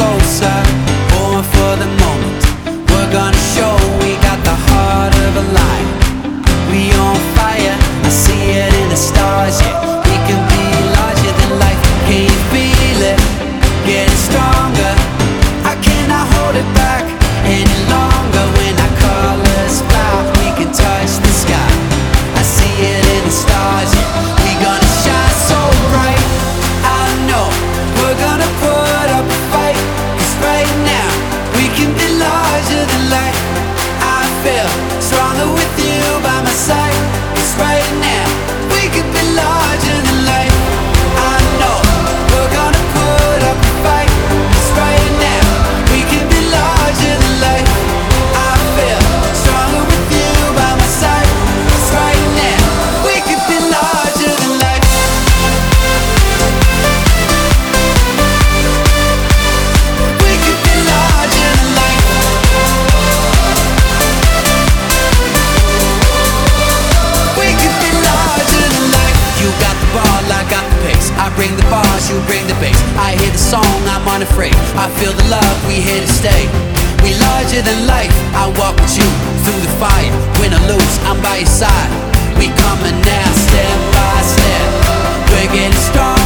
closer, born for the moment. We're gonna show we got the heart of a lion. We on fire, I see it in the stars, yeah. We can be larger than life, can you feel it? Getting stronger, I cannot hold it back any longer. When our colors fly, we can touch the sky. I see it in the stars, yeah. We gonna shine so bright, I know we're gonna put up a fight. 'Cause right now, we can be larger than life. I feel stronger with you by my side. 'Cause right now, we can be larger than life. I know we're gonna put up a fight. 'Cause right now, we can be larger than life. I feel stronger with you by my side. 'Cause right now, we can be larger than life. We can be larger than life. We can be larger than life. You got the ball, I got the pace. I bring the bars, you bring the bass. I hear the song, I'm unafraid. I feel the love, we here to stay. We larger than life, I walk with you through the fire. Win or lose, I'm by your side. We coming now, step by step. We're getting stronger.